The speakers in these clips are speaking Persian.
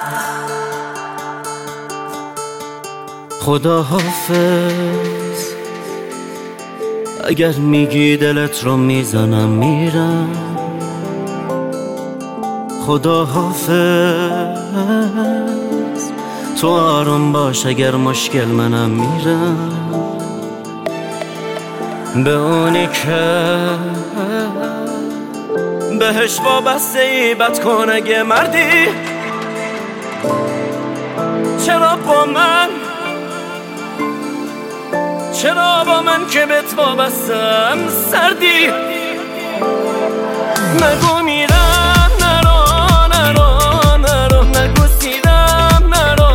خدا حافظ، اگر میگی دلت رو میزنم میرم. خدا حافظ، تو آروم باش اگر مشکل منم میرم. به اونی که بهش وابسته ای بد کن اگه مردی. چرا با من که بهت وابستم سردی؟ نگو میرم، نرو نگو سیرم، نرو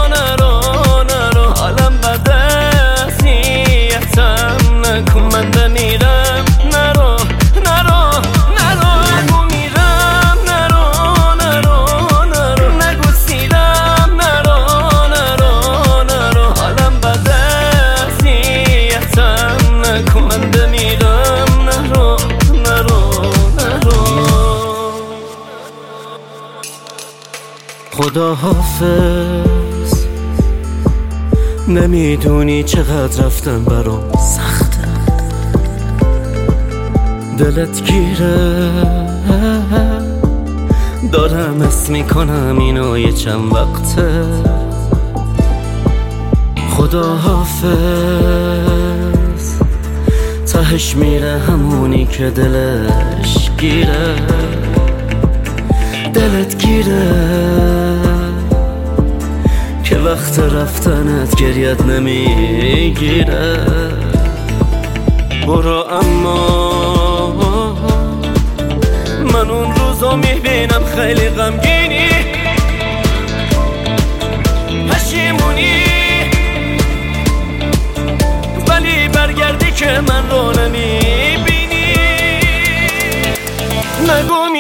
حالم بده اذیتم نکن. من بمیرم، نرو نگو میرم، نرو نگو سیرم، نرو حالم بده اذیتم نکن. من بمیرم، نرو خدا حافظ، نمیدونی چقدر رفتن برام سخته. دلت گیره، دارم حس میکنم اینو یه چند وقته. خدا حافظ، تهش میره همونی که دلش گیره. دلت گیره که وقت رفتنت گریت نمیگیره. برو اما من اون روزو میبینم خیلی غمگینی، پشیمونی، ولی برگردی که من رو نمیبینی. نگو